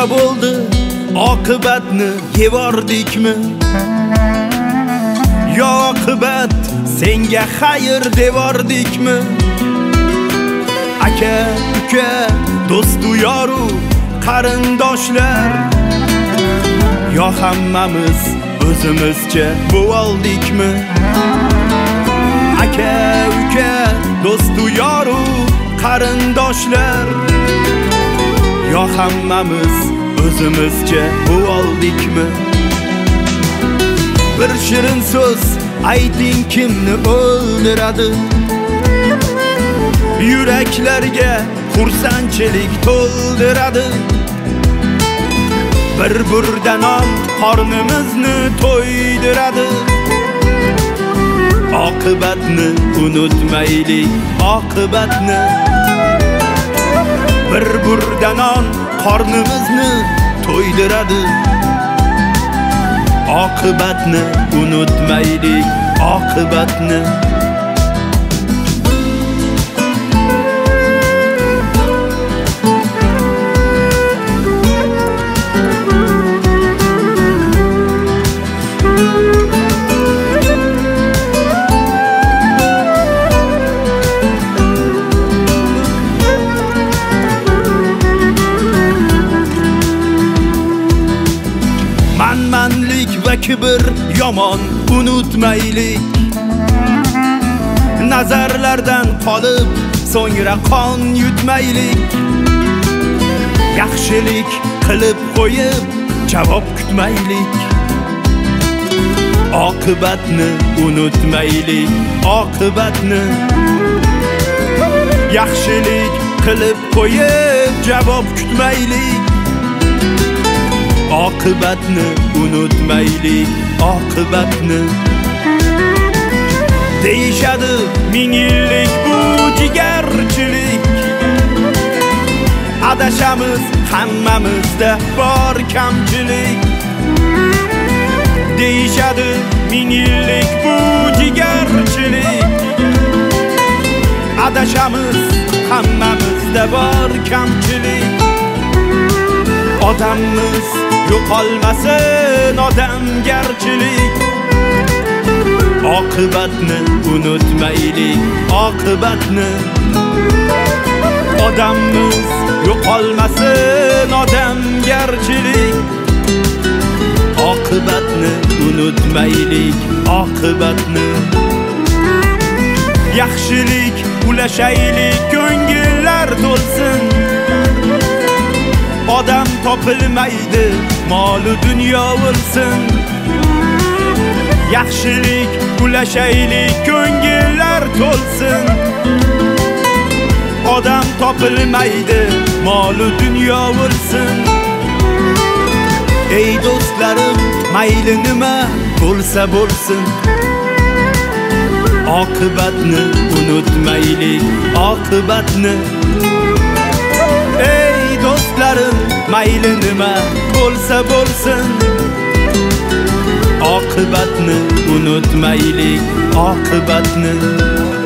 nima bo'ldi? Oqibatni yevordikmi? Yo oqibat senga xayr devordikmi? Aka, uka, do'stu yoru qarindoshlar, yo hammamiz o'zimizcha bo'ldikmi? Aka, uka, do'stu yoru qarindoshlar, yo hammamiz o'zimizcha bo'ldikmi? Bir shirin so'z ayting, kimni o'ldiradi? Yuraklarga xursandchilik to'ldiradi. Bir burda non qornimizni to'ydiradi. Oqibatni unutmaylik, oqibatni. Bir burda non qornimizni to'ydiradi. Oqibatni unutmaylik, oqibatni. Manmanlik va kibr yomon, unutmaylik. Nazarlardan qolib, so'ngra qon yutmaylik. Yaxshilik qilib qo'yib, javob kutmaylik. Oqibatni unutmaylik, oqibatni. Yaxshilik qilib qo'yib, javob kutmaylik. Oqibatni unutmaylik, oqibatni. Deyishadi 1000 yillik bu jigarchilik. Adashamiz, hammamizda bor kamchilik. Deyishadi 1000 yillik bu jigarchilik. Adashamiz, hammamizda bor kamchilik. Odammiz yo'qolmasin odamgarchilik. Oqibatni unutmaylik, oqibatni. Odammiz yo'qolmasin odamgarchilik. Oqibatni unutmaylik, oqibatni. Yaxshilik ulashaylik, ko'ngillar to'lsin. Odam topilmaydi, mol-u dunyo o'lsin. Yaxshilik ulashaylik, ko'ngillar to'lsin. Odam topilmaydi, mol-u dunyo o'lsin. Ey do'stlarim, mayli nima bo'lsa bo'lsin. Oqibatni unutmaylik, oqibatni. Ey do'stlarim, mayli nima bo'lsa bo'lsin. Oqibatni unutmaylik, oqibatni.